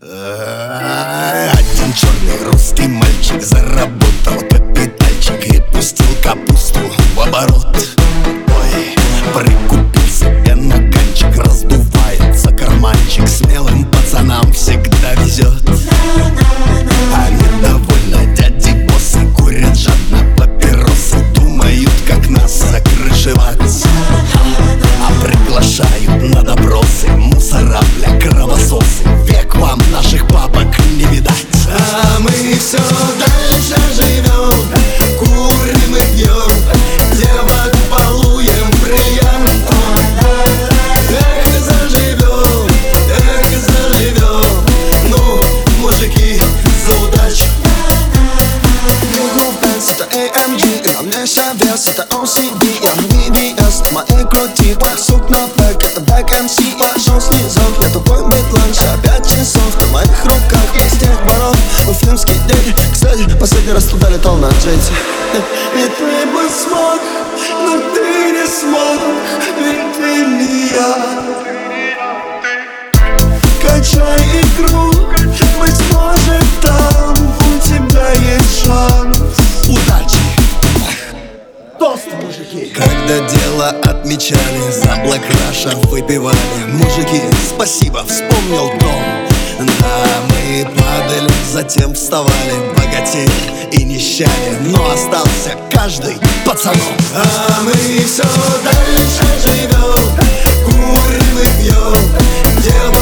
Один черный русский мальчик заработал капитальчик и пустил капусту в оборот. Ой, прикупил себе наганчик, раздувается карманчик, смелым пацанам всегда везет. Они довольно дяди боссы, курят жадно папиросы, думают, как нас закрышевать, а приглашают на допросы мусора, бля, кровососы. Век вам наших папок не видать. А мы все дальше живем, курим и пьем, девок балуем бриллиантом. Эх, заживем, ну, мужики, за удачу. Это AMG, и на мне вся вес, это OCD, я на VVS. Мои крути, твоих сук на бэк, это Back MC. Я жил снизов, я тупой битланч, а 5 часов на моих руках без тех боров. Уфимский день, кстати, последний раз туда летал на джете. Ведь ты бы смог, но ты не смог, ведь ты не я. Качай игру, быть может там у тебя есть шанс. Удачи! Тост, мужики! Когда дело отмечали, за Black Russia выпивали. Мужики, спасибо, вспомнил дом. Да, мы падали, затем вставали, богатели и нищали, но остался каждый пацаном. А мы все дальше живем, курим и пьем, девок